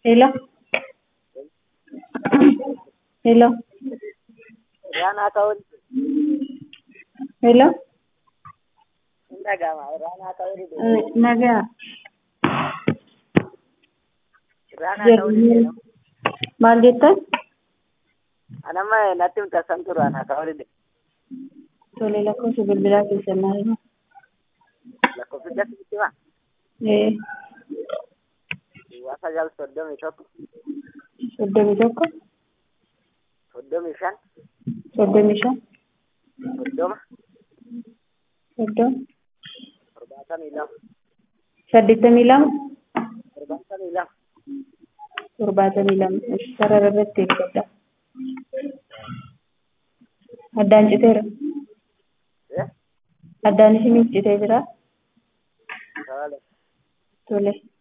Hello, hello, Rana kawai hello. inda gama rana kawai da Naga rana kawai jirgin da maal jettan? anama natti mutasantu rana kawai da Tole lakkoofsa bilbilaa keessan maal hima? lakkoofsa jasitti ma wasa jal 31 31 35 35 30 30 72 82 72 72 sarara irratti eeggadha. Addaan citeera. Addaan isiniif citee jira. kawai Tole.